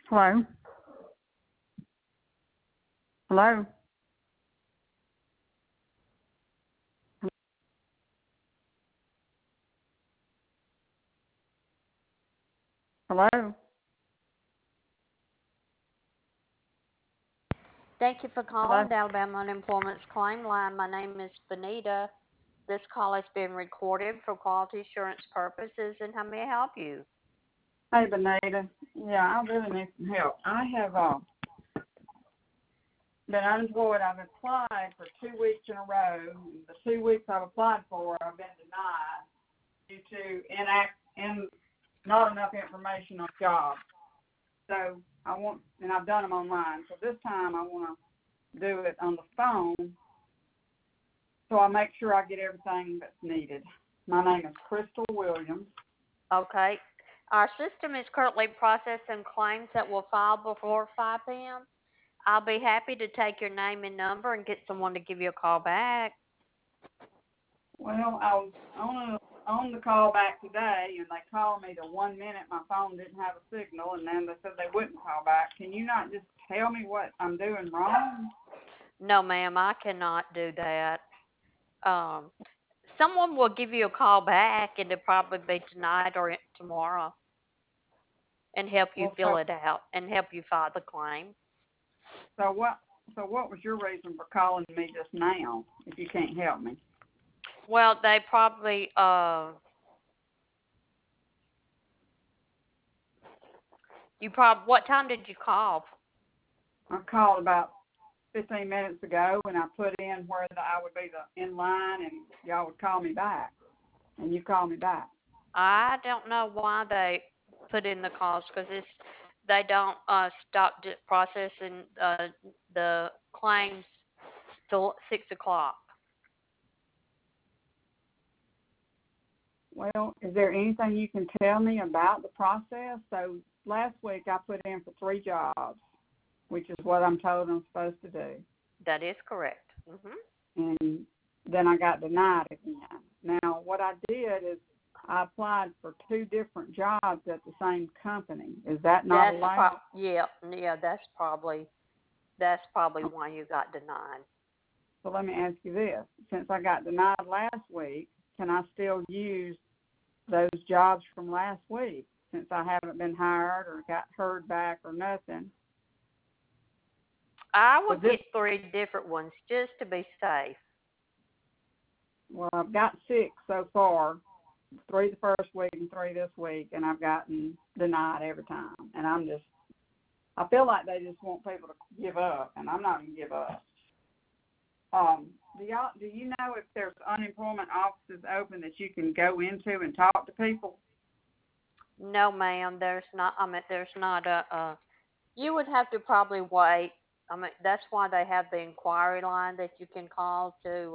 Hello? Hello? Hello? Thank you for Hello? calling the Alabama Unemployment Claim Line. My name is Benita. This call is being recorded for quality assurance purposes, and how may I help you? Hey, Benita. Yeah, I really need some help. I have been unemployed. I've applied for 2 weeks in a row. The 2 weeks I've applied for, I've been denied due to not enough information on jobs. So and I've done them online. So this time I want to do it on the phone so I make sure I get everything that's needed. My name is Crystal Williams. Okay. Our system is currently processing claims that will file before 5 p.m. I'll be happy to take your name and number and get someone to give you a call back. Well, I was on the call back today, and they called me the 1 minute my phone didn't have a signal, and then they said they wouldn't call back. Can you not just tell me what I'm doing wrong? No, ma'am, I cannot do that. Um, Someone will give you a call back, and it'll probably be tonight or tomorrow, and help you Well, fill it out and help you file the claim. so what? So what was your reason for calling me just now? If you can't help me, Well, they probably what time did you call? I called about 15 minutes ago, and I put in where I would be in line, and y'all would call me back, and you called me back. I don't know why they put in the calls because they don't stop processing the claims till 6 o'clock. Well, is there anything you can tell me about the process? So last week I put in for 3 jobs, which is what I'm told I'm supposed to do. That is correct. And then I got denied again. Now, what I did is I applied for 2 different jobs at the same company. Is that not allowed? Yeah. That's probably why you got denied. So let me ask you this. Since I got denied last week, can I still use those jobs from last week since I haven't been hired or got heard back or nothing? I would get 3 different ones just to be safe. Well, I've got 6 so far, 3 the first week and 3 this week, and I've gotten denied every time. And I feel like they just want people to give up, and I'm not going to give up. Do you know if there's unemployment offices open that you can go into and talk to people? No, ma'am, there's not. There's not you would have to probably wait. That's why they have the inquiry line that you can call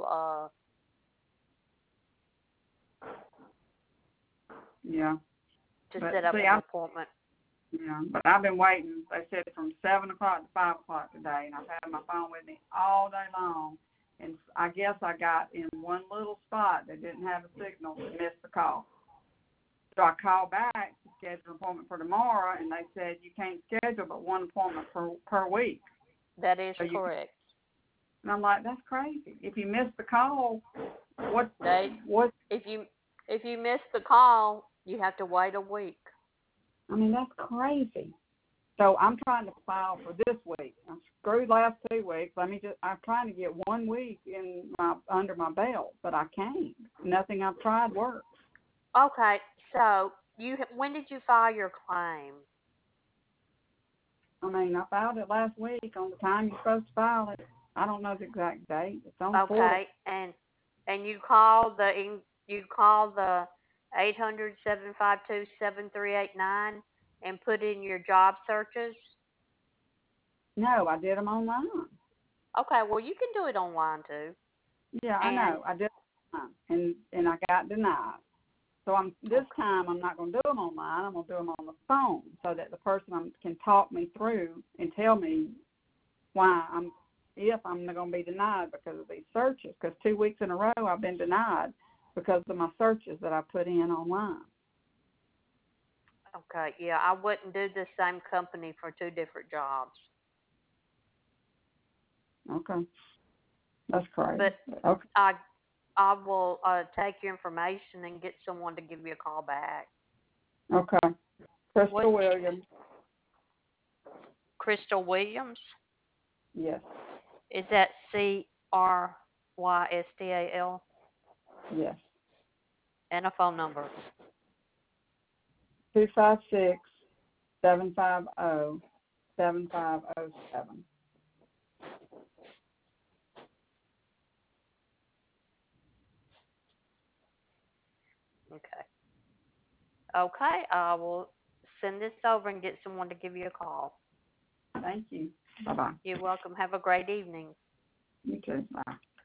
Yeah. to set up an appointment. Yeah, but I've been waiting. They said from 7 o'clock to 5 o'clock today, and I've had my phone with me all day long. And I guess I got in one little spot that didn't have a signal and missed the call. So I called back to schedule an appointment for tomorrow, and they said you can't schedule but 1 appointment per week. That is correct. And I'm like, that's crazy. If you miss the call, what? If you miss the call, you have to wait a week. I mean, that's crazy. So I'm trying to file for this week. I'm screwed last 2 weeks. I'm trying to get 1 week under my belt, but I can't. Nothing I've tried works. Okay, so when did you file your claim? I mean, I filed it last week on the time you're supposed to file it. I don't know the exact date. It's on the portal. Okay, and you called the 800-752-7389 and put in your job searches? No, I did them online. Okay, well, you can do it online too. Yeah, I know. I did it online, and I got denied. So this time I'm not going to do them online. I'm going to do them on the phone so that the person can talk me through and tell me if I'm going to be denied because of these searches. Because 2 weeks in a row I've been denied because of my searches that I put in online. Okay, yeah, I wouldn't do the same company for two different jobs. Okay. That's crazy. But Okay. I will take your information and get someone to give you a call back. Okay. Crystal What's Williams. Crystal Williams? Yes. Is that CRYSTAL? Yes. And a phone number. 256-750-7507. Okay. Okay, I will send this over and get someone to give you a call. Thank you. Bye-bye. You're welcome. Have a great evening. You too. Bye.